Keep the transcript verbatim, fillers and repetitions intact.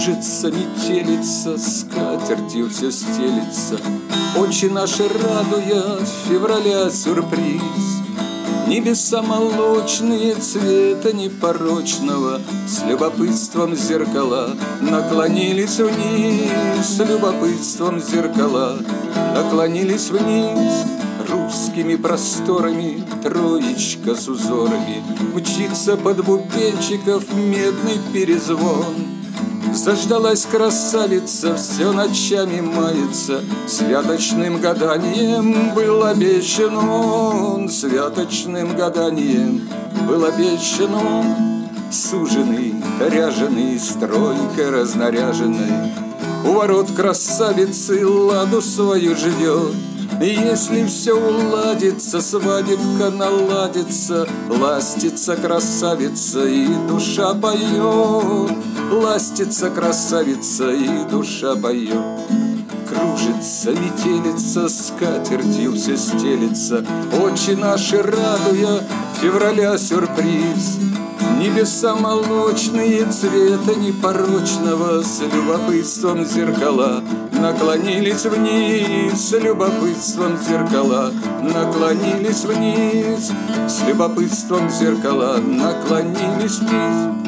Кружится метелица, скатертью все стелится, очи наши радуя февраля сюрприз. Небеса молочные, цвета непорочного, с любопытством зеркала наклонились вниз, с любопытством зеркала наклонились вниз. Русскими просторами троечка с узорами мчится под бубенчиков медный перезвон. Заждалась красавица, все ночами мается, святочным гаданием был обещан он, святочным гаданием был обещан он. Суженый, ряженый, стройко разнаряженный, у ворот красавицы ладу свою ждет. Если все уладится, свадебка наладится, ластится красавица и душа поет, ластится красавица и душа поет. Кружится метелица, скатертью все стелится, очи наши радуя февраля сюрприз. Небеса молочные, цвета непорочного, с любопытством зеркала наклонились вниз, с любопытством зеркала наклонились вниз, с любопытством зеркала наклонились вниз.